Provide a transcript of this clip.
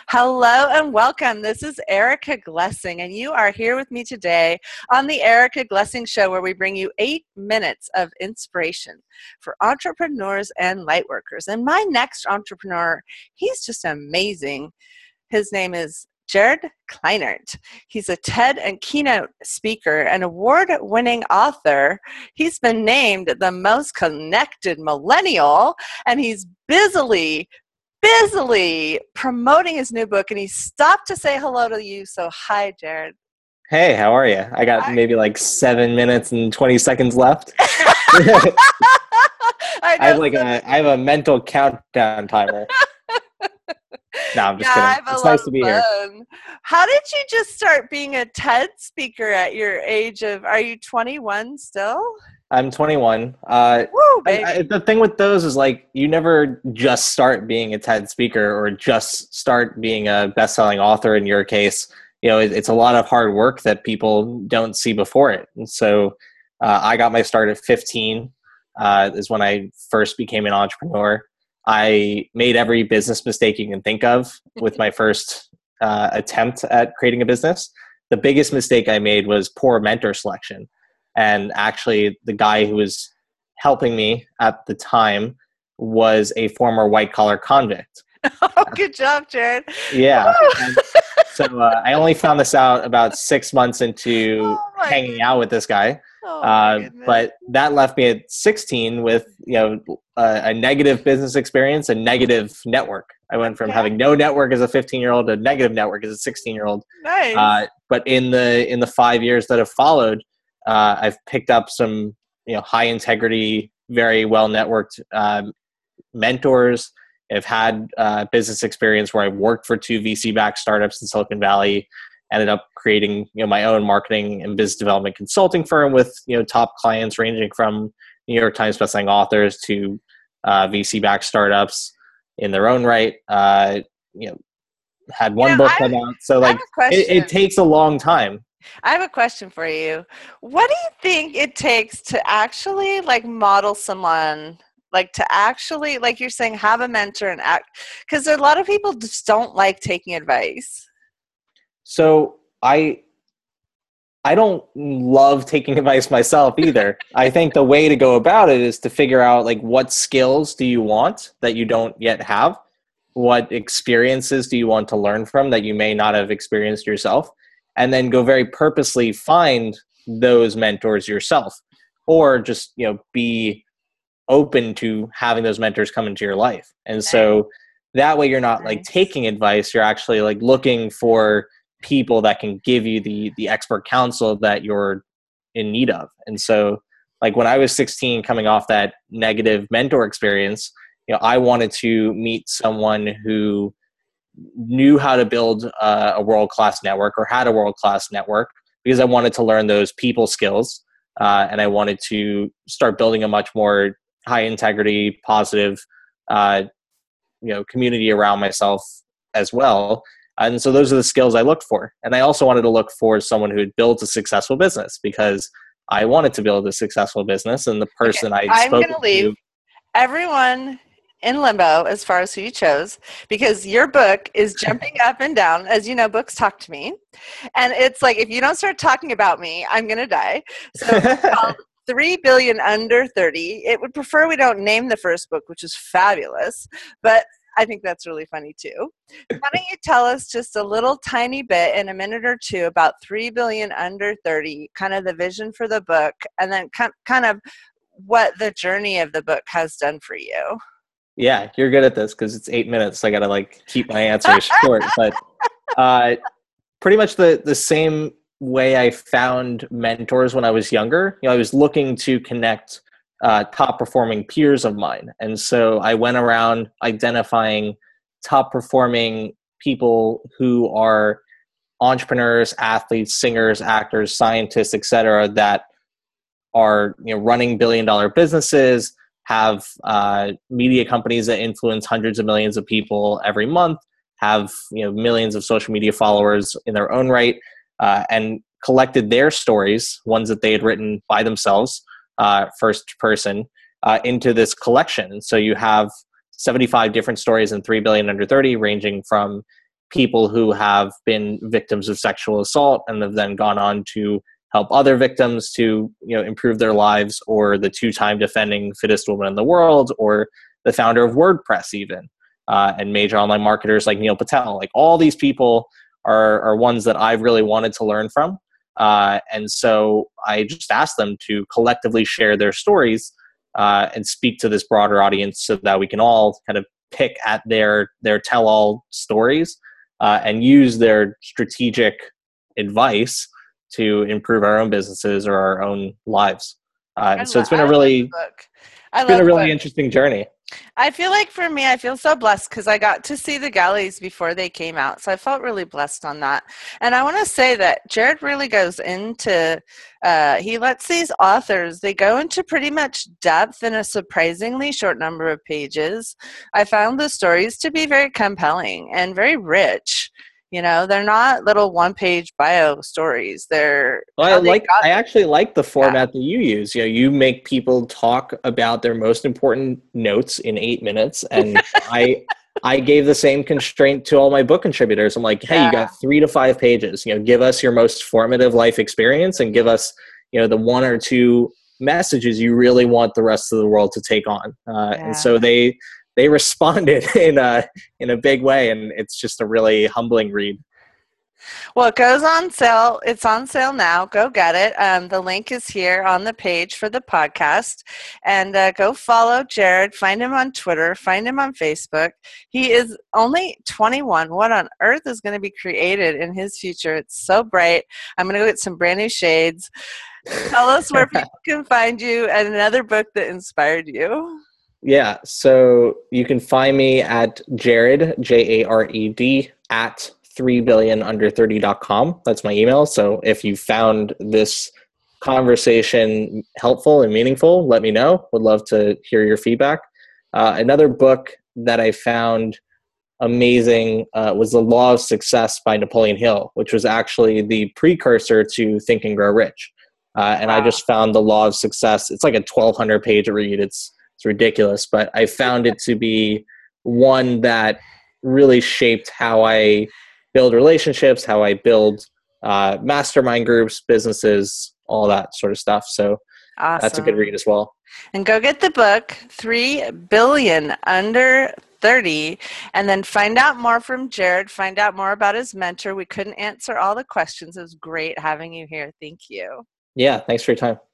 Hello and welcome. This is Erica Glessing, and you are here with me today on the Erica Glessing Show, where we bring you 8 minutes of inspiration for entrepreneurs and lightworkers. And my next entrepreneur, he's just amazing. His name is Jared Kleinert. He's a TED and keynote speaker and award-winning author. He's been named the most connected millennial, and he's busily promoting his new book, and he stopped to say hello to you. So hi, Jared. Hey, how are you? I got maybe like 7 minutes and 20 seconds left. I have a mental countdown timer. No, I'm just kidding. It's nice to be here. How did you just start being a TED speaker at your age of, are you 21 still? I'm 21. Woo, baby. The thing with those is like, you never just start being a TED speaker or just start being a best-selling author in your case. You know, it's a lot of hard work that people don't see before it. And so I got my start at 15 is when I first became an entrepreneur. I made every business mistake you can think of with my first attempt at creating a business. The biggest mistake I made was poor mentor selection. And actually, the guy who was helping me at the time was a former white-collar convict. Oh, good job, Jared. Yeah. So I only found this out about 6 months into hanging out with this guy. But that left me at 16 with a negative business experience, a negative network. I went from having no network as a 15-year-old to negative network as a 16-year-old. Nice. But in the 5 years that have followed, I've picked up some high integrity, very well networked mentors. I've had business experience where I worked for 2 VC-backed startups in Silicon Valley. Ended up creating my own marketing and business development consulting firm with top clients ranging from New York Times bestselling authors to VC-backed startups in their own right. Had one book come out, so it takes a long time. I have a question for you. What do you think it takes to actually model someone, to actually, like you're saying, have a mentor and act? Because a lot of people just don't like taking advice. So I don't love taking advice myself either. I think the way to go about it is to figure out what skills do you want that you don't yet have? What experiences do you want to learn from that you may not have experienced yourself? And then go very purposely find those mentors yourself, or just, be open to having those mentors come into your life. And so that way you're not taking advice, you're actually looking for people that can give you the expert counsel that you're in need of. And so when I was 16 coming off that negative mentor experience, I wanted to meet someone who knew how to build a world-class network or had a world-class network, because I wanted to learn those people skills. And I wanted to start building a much more high integrity, positive, community around myself as well. And so those are the skills I looked for. And I also wanted to look for someone who had built a successful business, because I wanted to build a successful business. And the person I'm going to leave everyone in limbo as far as who you chose, because your book is jumping up and down. As you know, books talk to me. And it's if you don't start talking about me, I'm going to die. So it's called 3 Billion Under 30. It would prefer we don't name the first book, which is fabulous. But I think that's really funny too. Why don't you tell us just a little tiny bit in a minute or two about 3 Billion Under 30, kind of the vision for the book, and then kind of what the journey of the book has done for you? Yeah, you're good at this because it's 8 minutes. So I got to keep my answers short. But pretty much the same way I found mentors when I was younger. I was looking to connect top performing peers of mine. And so I went around identifying top performing people who are entrepreneurs, athletes, singers, actors, scientists, etc., that are running billion-dollar businesses, have media companies that influence hundreds of millions of people every month, have millions of social media followers in their own right, and collected their stories, ones that they had written by themselves, first person, into this collection. So you have 75 different stories in 3 Billion Under 30, ranging from people who have been victims of sexual assault and have then gone on to help other victims to, improve their lives, or the 2-time defending fittest woman in the world, or the founder of WordPress even, and major online marketers like Neil Patel. Like, all these people are ones that I've really wanted to learn from. And so I just asked them to collectively share their stories and speak to this broader audience so that we can all kind of pick at their tell-all stories and use their strategic advice to improve our own businesses or our own lives. So it's been a really interesting journey. I feel like for me, I feel so blessed because I got to see the galleys before they came out. So I felt really blessed on that. And I want to say that Jared really goes into, he lets these authors, they go into pretty much depth in a surprisingly short number of pages. I found the stories to be very compelling and very rich. They're not little one-page bio stories. I actually like the format that you use. You make people talk about their most important notes in 8 minutes, and I gave the same constraint to all my book contributors. I'm like, hey, you got 3 to 5 pages. Give us your most formative life experience, and give us, the 1 or 2 messages you really want the rest of the world to take on. And so they responded in a big way, and it's just a really humbling read. Well, it goes on sale. It's on sale now. Go get it. The link is here on the page for the podcast. And go follow Jared. Find him on Twitter. Find him on Facebook. He is only 21. What on earth is going to be created in his future? It's so bright. I'm going to go get some brand new shades. Tell us where people can find you and another book that inspired you. Yeah, so you can find me at Jared, Jared, at 3billionunder30.com. That's my email. So if you found this conversation helpful and meaningful, let me know. Would love to hear your feedback. Another book that I found amazing was The Law of Success by Napoleon Hill, which was actually the precursor to Think and Grow Rich. And I just found The Law of Success. It's like a 1,200 page read. It's ridiculous, but I found it to be one that really shaped how I build relationships, how I build mastermind groups, businesses, all that sort of stuff. So awesome. That's a good read as well. And go get the book, 3 Billion Under 30, and then find out more from Jared, find out more about his mentor. We couldn't answer all the questions. It was great having you here. Thank you. Yeah, thanks for your time.